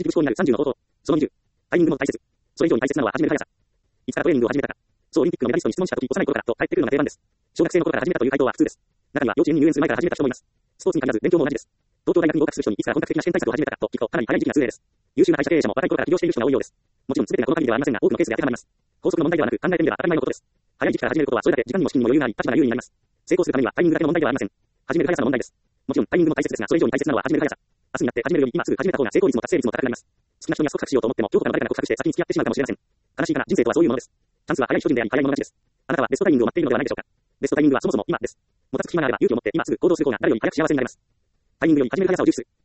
軸思考になる30の方法。その20。タイミングも大切。それ以上に大切なのは始める速さ。いつからトレーニングを始めたか。総オリンピックのメダリストに質問したとき、幼い頃からと返ってくるのが定番です。小学生の頃から始めたという回答は普通です。中には幼稚園に入園する前から始めた人もいます。スポーツに限らず勉強も同じです。東京大学に合格する人にいつから本格的な試験対策を始めたかと聞くとかなり早い時期が通例です。優秀な会社経営者も若い頃から起業している人が多いようです。もちろん全てがこの限りではありませんが、多くのケースで当てはまります。法則の問題ではなく、考えてみれば当たり前のことです。早い時期から始めることはそれだけ時間にも資金にも余裕があり、立場が優位になります。成功するためにはタイミングだけの問題ではありません。始める速さの問題です。もちろんタイミングも大切ですが、それ以上に大切なのは始める速さ。明日になって始めるより今すぐ始めた方が成功率も達成率も高くなります。好きな人には告白しようと思っても、どこかの誰かが告白して先に付き合ってしまうかもしれません。悲しいかな、人生とはそういうものです。チャンスは早い人人であり、早い者勝ちです。あなたはベストタイミングを待っているのではないでしょうか。ベストタイミングはそもそも今です。もたつく暇があれば勇気を持って今すぐ行動する方が誰より早く幸せになれます。タイミングより始める速さを重視する。